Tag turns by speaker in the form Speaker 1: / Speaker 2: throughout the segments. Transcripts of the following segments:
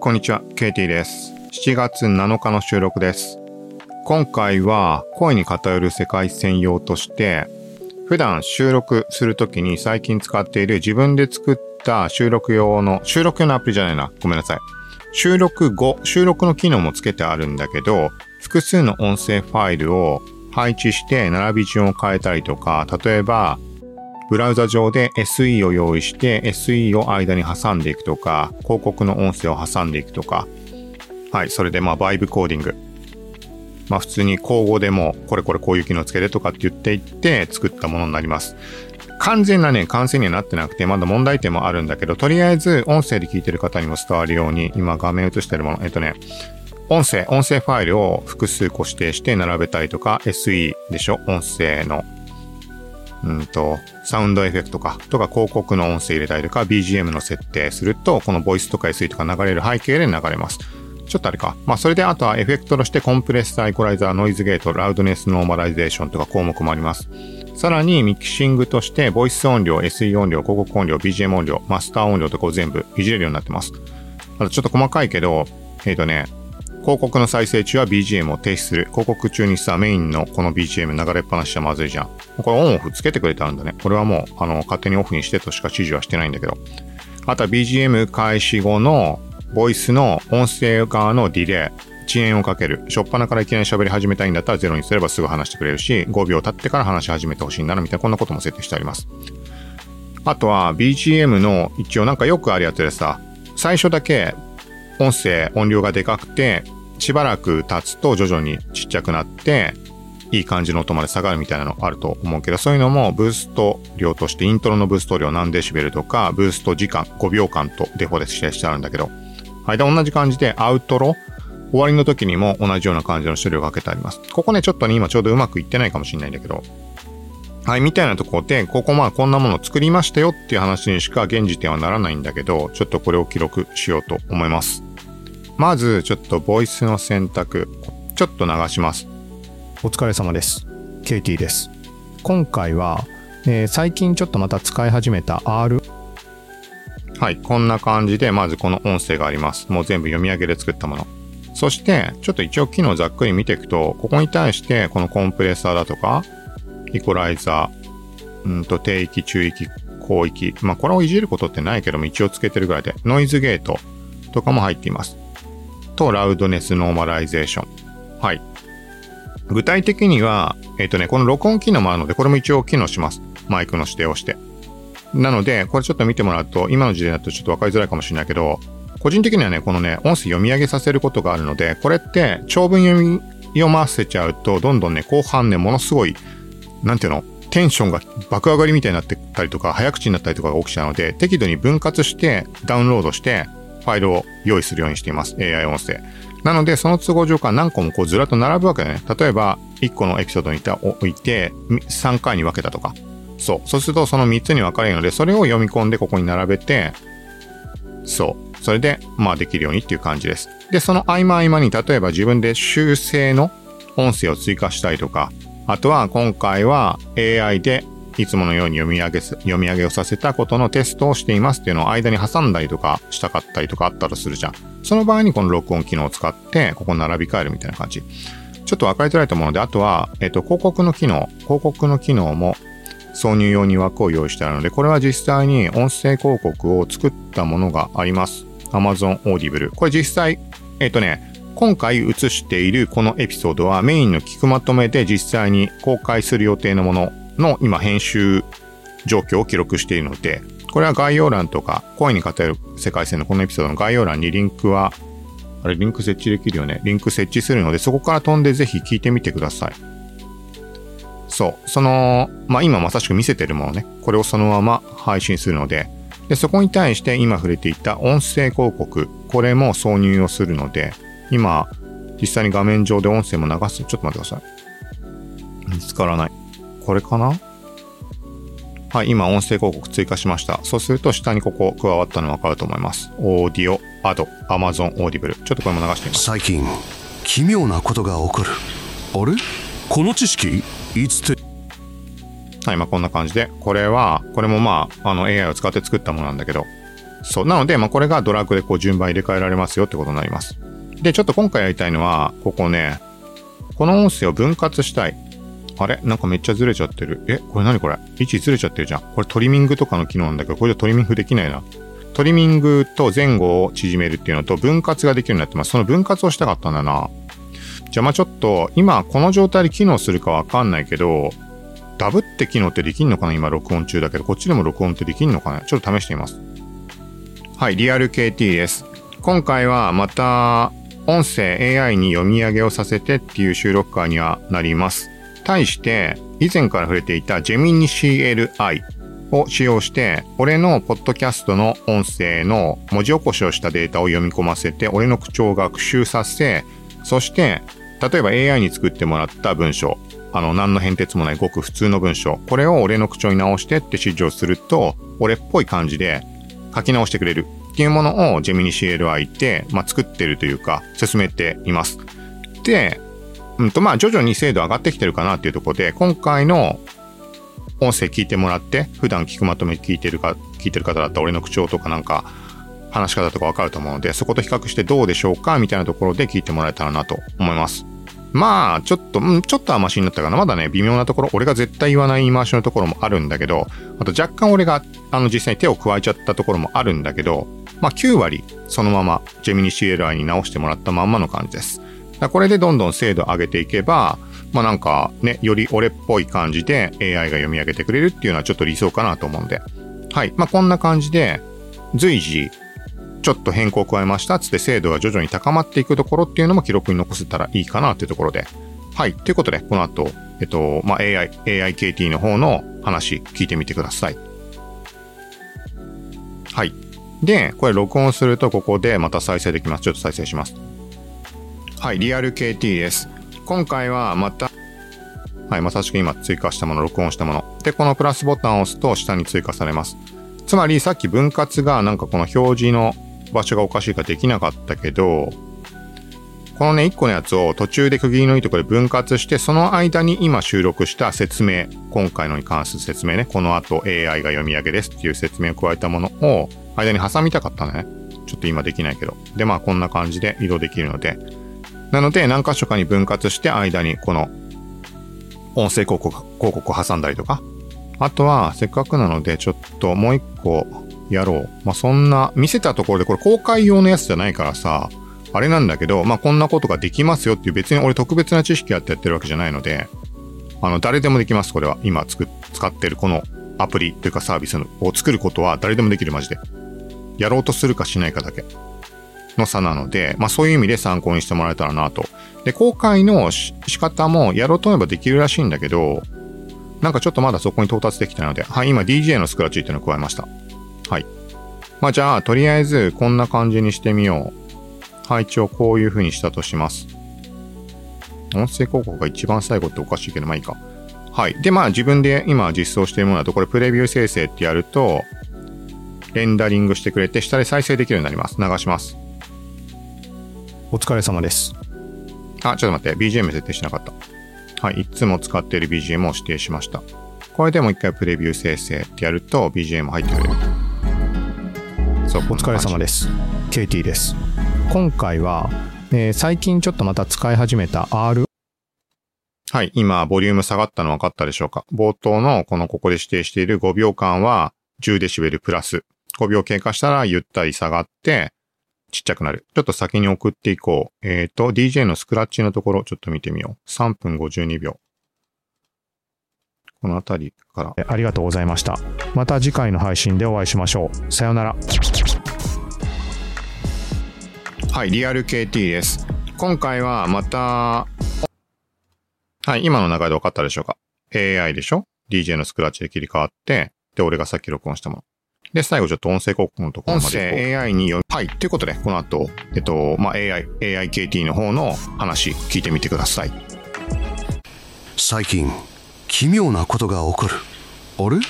Speaker 1: こんにちは、ケイティです。7月7日の収録です。今回は声に偏る世界線用として、普段収録するときに最近使っている自分で作った収録用のアプリじゃないな。ごめんなさい。収録の機能もつけてあるんだけど、複数の音声ファイルを配置して並び順を変えたりとか、例えば、ブラウザ上で SE を用意して SE を間に挟んでいくとか、広告の音声を挟んでいくとか、はい、それでバイブコーディング。普通に口語でもこういう機能つけてとかって言っていって作ったものになります。完成にはなってなくて、まだ問題点もあるんだけど、とりあえず音声で聞いてる方にも伝わるように、今画面映してるもの、音声ファイルを複数個指定して並べたりとか、SE でしょ？音声のサウンドエフェクトとか広告の音声入れたりとか BGM の設定するとこのボイスとか SE とか流れる背景で流れます。ちょっとあれか。それであとはエフェクトとしてコンプレッサー、イコライザー、ノイズゲート、ラウドネスノーマライゼーションとか項目もあります。さらにミキシングとしてボイス音量、SE 音量、広告音量、BGM 音量、マスター音量とかを全部いじれるようになってます。あとちょっと細かいけど、広告の再生中は BGM を停止する。広告中にメインのこの BGM 流れっぱなしじゃまずいじゃん。これオンオフつけてくれてあるんだね。これはもう、勝手にオフにしてとしか指示はしてないんだけど。あとは BGM 開始後のボイスの音声側のディレイ、遅延をかける。初っ端からいきなり喋り始めたいんだったら0にすればすぐ話してくれるし、5秒経ってから話し始めてほしいならみたいなこんなことも設定してあります。あとは BGM の一応よくあるやつで最初だけ音量がでかくて、しばらく経つと徐々にちっちゃくなって、いい感じの音まで下がるみたいなのあると思うけど、そういうのもブースト量としてイントロのブースト量何デシベルとか、ブースト時間5秒間とデフォで指定してあるんだけど、はい、で同じ感じでアウトロ、終わりの時にも同じような感じの処理をかけてあります。ここね、ちょっとね、今ちょうどうまくいってないかもしれないんだけど、はい、みたいなところで、こんなものを作りましたよっていう話にしか現時点はならないんだけど、ちょっとこれを記録しようと思います。まず、ちょっとボイスの選択、ちょっと流します。
Speaker 2: お疲れ様です。ケイティです。今回は、最近ちょっとまた使い始めた R。
Speaker 1: はい、こんな感じで、まずこの音声があります。もう全部読み上げで作ったもの。そして、ちょっと一応機能ざっくり見ていくと、ここに対して、このコンプレッサーだとか、イコライザー、低域、中域、高域。これをいじることってないけども、一応つけてるぐらいで、ノイズゲートとかも入っています。と、ラウドネスノーマライゼーション。はい。具体的には、この録音機能もあるので、これも一応機能します。マイクの指定をして。なので、これちょっと見てもらうと、今の時代だとちょっとわかりづらいかもしれないけど、個人的にはね、このね、音声読み上げさせることがあるので、これって長文読ませちゃうと、どんどんね、後半ね、ものすごい、テンションが爆上がりみたいになってたりとか、早口になったりとかが起きちゃうので、適度に分割して、ダウンロードして、ファイルを用意するようにしています。AI 音声。なので、その都合上から何個もずらっと並ぶわけだね。例えば、1個のエピソードに置いて、3回に分けたとか。そうすると、その3つに分かれるので、それを読み込んでここに並べて、それで、できるようにっていう感じです。で、その合間に、例えば自分で修正の音声を追加したりとか、あとは今回は AI でいつものように読み上げをさせたことのテストをしていますっていうのを間に挟んだりとかしたかったりとかあったとするじゃん。その場合にこの録音機能を使ってここに並び替えるみたいな感じ。ちょっと分かりづらいと思うので、あとは、広告の機能も挿入用に枠を用意してあるので、これは実際に音声広告を作ったものがあります。Amazon Audible。これ実際、今回映しているこのエピソードはメインの聞くまとめで実際に公開する予定のものの今編集状況を記録しているので、これは概要欄とか声に偏る世界線のこのエピソードの概要欄にリンク設置できるよね。リンク設置するので、そこから飛んでぜひ聞いてみてください。今まさしく見せてるものね。これをそのまま配信するので、そこに対して今触れていた音声広告、これも挿入をするので、今、実際に画面上で音声も流す。ちょっと待ってください。見つからない。これかな？はい、今音声広告追加しました。そうすると下にここ加わったの分かると思います。オーディオ、アド、Amazon Audible。ちょっとこれも流してみます。
Speaker 3: 最近、奇妙なことが起こる。あれ？この知識？いつって。
Speaker 1: はい、こんな感じで、これもAI を使って作ったものなんだけど、 そう。なので、これがドラッグでこう順番入れ替えられますよってことになります。で、ちょっと今回やりたいのは、ここね、この音声を分割したい。あれなんかめっちゃずれちゃってる。これ何これ位置ずれちゃってるじゃん。これトリミングとかの機能なんだけど、これじゃトリミングできないな。トリミングと前後を縮めるっていうのと分割ができるようになってます。その分割をしたかったんだな。じゃあちょっと、今この状態で機能するかわかんないけど、ダブって機能ってできんのかな？今録音中だけど、こっちでも録音ってできんのかな？ちょっと試してみます。はい、リアル KT です。今回はまた、音声 AI に読み上げをさせてっていう収録会にはなります。対して、以前から触れていた Gemini CLI を使用して、俺のポッドキャストの音声の文字起こしをしたデータを読み込ませて、俺の口調を学習させ、そして、例えば AI に作ってもらった文章、何の変哲もないごく普通の文章、これを俺の口調に直してって指示をすると、俺っぽい感じで書き直してくれるっていうものを Gemini CLI って、作ってるというか、進めています。で、徐々に精度上がってきてるかなっていうところで、今回の音声聞いてもらって、普段聞くまとめ聞いてる方だったら俺の口調とかなんか、話し方とかわかると思うので、そこと比較してどうでしょうかみたいなところで聞いてもらえたらなと思います。ちょっとはマシになったかな。まだね、微妙なところ、俺が絶対言わない言い回しのところもあるんだけど、あと若干俺が、実際に手を加えちゃったところもあるんだけど、9割そのまま Gemini CLI に直してもらったまんまの感じです。これでどんどん精度上げていけば、なんかね、より俺っぽい感じで AI が読み上げてくれるっていうのはちょっと理想かなと思うんで。はい。こんな感じで、随時、ちょっと変更を加えましたつって精度が徐々に高まっていくところっていうのも記録に残せたらいいかなっていうところで。はい。ということで、この後、AIKT の方の話聞いてみてください。はい。で、これ録音するとここでまた再生できます。ちょっと再生します。はい。リアル KT です。今回はまた、はい。まさしく今追加したもの、録音したもの。で、このプラスボタンを押すと下に追加されます。つまりさっき分割がなんかこの表示の場所がおかしいからできなかったけど、このね、1個のやつを途中で区切りのいいところで分割して、その間に今収録した説明、今回のに関する説明ね、この後 AI が読み上げですっていう説明を加えたものを間に挟みたかったね。ちょっと今できないけど。で、こんな感じで移動できるので。なので、何箇所かに分割して間にこの音声広告を挟んだりとか。あとは、せっかくなので、ちょっともう一個やろう。そんな、見せたところでこれ公開用のやつじゃないからさ、あれなんだけど、こんなことができますよっていう別に俺特別な知識あってやってるわけじゃないので、誰でもできます、これは。今使ってるこのアプリというかサービスを作ることは誰でもできる、マジで。やろうとするかしないかだけの差なので、そういう意味で参考にしてもらえたらなと。で、公開の仕方もやろうと思えばできるらしいんだけど、なんかちょっとまだそこに到達できたので、はい、今 DJ のスクラッチっていうのを加えました。はい。じゃあ、とりあえずこんな感じにしてみよう。はい、一応こういう風にしたとします。音声広告が一番最後っておかしいけど、いいか。はい。で、自分で今実装しているものだと、これプレビュー生成ってやると、レンダリングしてくれて、下で再生できるようになります。流します。
Speaker 2: お疲れ様です。
Speaker 1: ちょっと待って。BGM 設定しなかった。はい。いつも使っている BGM を指定しました。これでもう一回プレビュー生成ってやると BGM 入ってくれる。
Speaker 2: そう、お疲れ様です。KT です。今回は、最近ちょっとまた使い始めた R。
Speaker 1: はい。今、ボリューム下がったの分かったでしょうか？冒頭のここで指定している5秒間は10デシベルプラス。5秒経過したらゆったり下がって、ちっちゃくなる。ちょっと先に送っていこう。DJ のスクラッチのところ、ちょっと見てみよう。3分52秒。このあたりから。
Speaker 2: ありがとうございました。また次回の配信でお会いしましょう。さようなら。
Speaker 1: はい、リアル KT です。今回はまた、はい、今の流れで分かったでしょうか？ AI でしょ？ DJ のスクラッチで切り替わって、で、俺がさっき録音したもの。で、最後ちょっと音声広告のところまで。音声 AI にはい。ということで、この後、AIKT の方の話聞いてみてください。
Speaker 3: 最近、奇妙なことが起こる。あれ？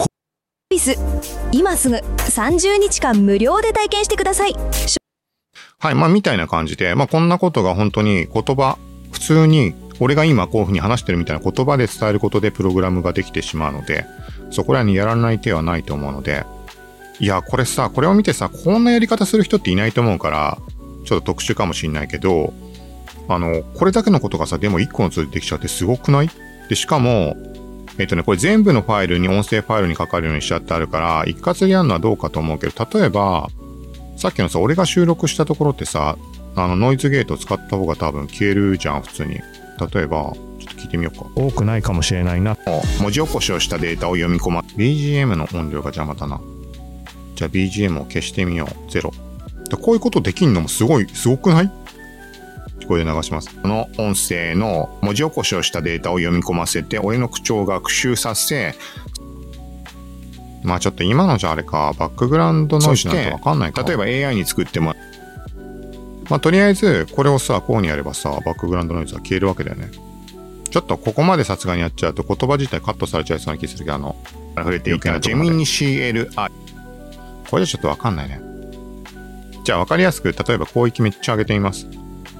Speaker 4: 今すぐ30日間無料で体験してください。
Speaker 1: はい。みたいな感じで、こんなことが本当に普通に、俺が今こういうふうに話してるみたいな言葉で伝えることでプログラムができてしまうので、そこらにやらない手はないと思うので、 いや、これさ、これを見てさ、こんなやり方する人っていないと思うから、ちょっと特殊かもしんないけど、これだけのことがさ、でも1個のツールでできちゃうってすごくない？で、しかも、これ全部のファイルに音声ファイルにかかるようにしちゃってあるから、一括でやるのはどうかと思うけど、例えば、さっきのさ、俺が収録したところってさ、ノイズゲートを使った方が多分消えるじゃん、普通に。例えば、ちょっと聞いてみようか。
Speaker 2: 多くないかもしれないな。
Speaker 1: 文字起こしをしたデータを読み込ま、BGM の音量が邪魔だな。じゃあ BGM を消してみよう。0。こういうことできんのもすごくない？これで流します。この音声の文字起こしをしたデータを読み込ませて、俺の口調を学習させ、まあちょっと今のじゃあれか、バックグラウンドノイズなんてわかんないか。例えば AI に作っても、まあとりあえずこれをさ、こうにやればさ、バックグラウンドノイズは消えるわけだよね。ちょっとここまでさすがにやっちゃうと言葉自体カットされちゃいそうな気するけど、触れていくジェミニ CLI。これじゃちょっとわかんないね。じゃあわかりやすく、例えば広域めっちゃ上げてみます。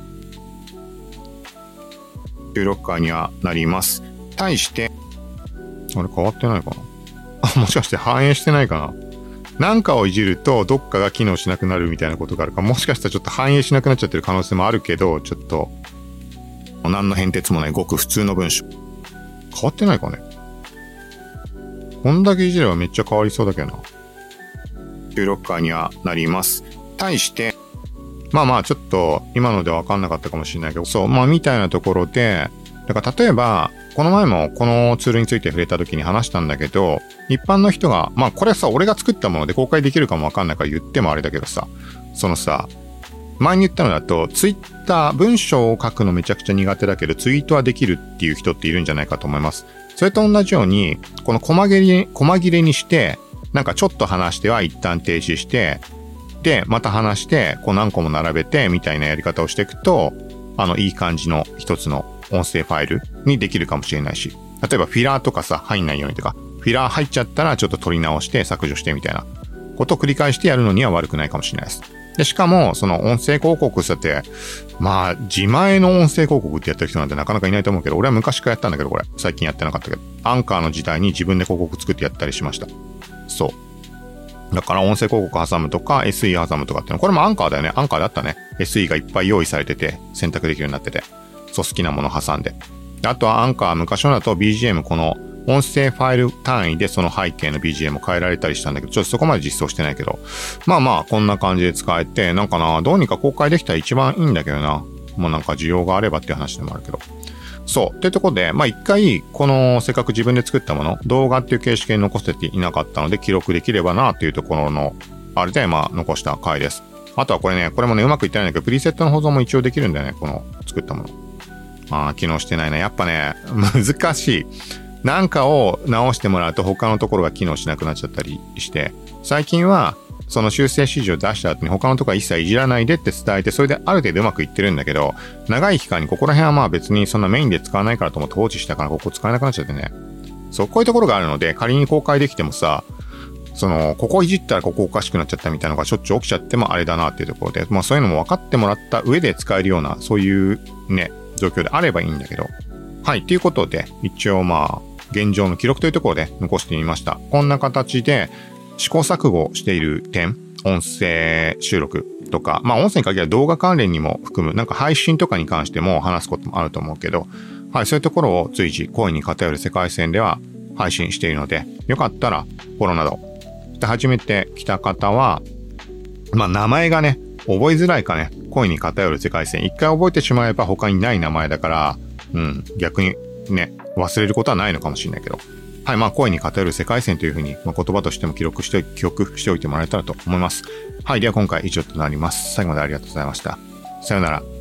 Speaker 1: 収録回にはなります。対して、あれ変わってないかな？もしかして反映してないかな？なんかをいじるとどっかが機能しなくなるみたいなことがあるか、もしかしたらちょっと反映しなくなっちゃってる可能性もあるけど、ちょっと、何の変哲もないごく普通の文章。変わってないかね？こんだけいじればめっちゃ変わりそうだけどな。収録回にはなります。対して、まあちょっと今ので分かんなかったかもしれないけど、そう、まあみたいなところで、だから例えば、この前もこのツールについて触れた時に話したんだけど、一般の人が、まあこれさ、俺が作ったもので公開できるかも分かんないから言ってもあれだけどさ、そのさ、前に言ったのだと、ツイッター、文章を書くのめちゃくちゃ苦手だけど、ツイートはできるっていう人っているんじゃないかと思います。それと同じように、この細切れにして、なんかちょっと話しては一旦停止して、で、また話して、こう何個も並べて、みたいなやり方をしていくと、いい感じの一つの音声ファイルにできるかもしれないし、例えばフィラーとかさ、入んないようにとか、フィラー入っちゃったらちょっと取り直して削除してみたいなことを繰り返してやるのには悪くないかもしれないです。で、しかも、その音声広告って、まあ、自前の音声広告ってやってる人なんてなかなかいないと思うけど、俺は昔からやったんだけど、これ。最近やってなかったけど、アンカーの時代に自分で広告作ってやったりしました。そう。だから音声広告挟むとか SE 挟むとかっていうの、これもアンカーだよね。アンカーだったね。SE がいっぱい用意されてて選択できるようになってて。そう、好きなもの挟んで。あとはアンカー、昔のだと BGM この音声ファイル単位でその背景の BGM を変えられたりしたんだけど、ちょっとそこまで実装してないけど。まあこんな感じで使えて、なんかな、どうにか公開できたら一番いいんだけどな。もうなんか需要があればっていう話でもあるけど。そう。っていうところで、まあ一回、このせっかく自分で作ったもの、動画っていう形式に残せていなかったので記録できればなっていうところの、あれでまあ残した回です。あとはこれね、これもね、うまくいってないんだけど、プリセットの保存も一応できるんだよね、この作ったもの。機能してないな。やっぱね、難しい。なんかを直してもらうと他のところが機能しなくなっちゃったりして、最近は、その修正指示を出した後に他のところは一切いじらないでって伝えて、それである程度うまくいってるんだけど、長い期間にここら辺はまあ別にそんなメインで使わないからと思って放置したからここ使えなくなっちゃってね。そう、こういうところがあるので、仮に公開できてもさ、ここいじったらここおかしくなっちゃったみたいなのがしょっちゅう起きちゃってもあれだなっていうところで、まあそういうのも分かってもらった上で使えるような、そういうね、状況であればいいんだけど。はい、ということで、一応まあ、現状の記録というところで残してみました。こんな形で試行錯誤している点、音声収録とか、まあ音声に限らず動画関連にも含む、なんか配信とかに関しても話すこともあると思うけど、はい、そういうところを随時声に偏る世界線では配信しているので、よかったらフォローなどで始めてきた方は、まあ名前がね、覚えづらいかね、声に偏る世界線、一回覚えてしまえば他にない名前だから、逆にね、忘れることはないのかもしれないけど。はい、まあ声に偏る世界線というふうに、まあ、言葉としても記憶しておいてもらえたらと思います。はい、では今回以上となります。最後までありがとうございました。さようなら。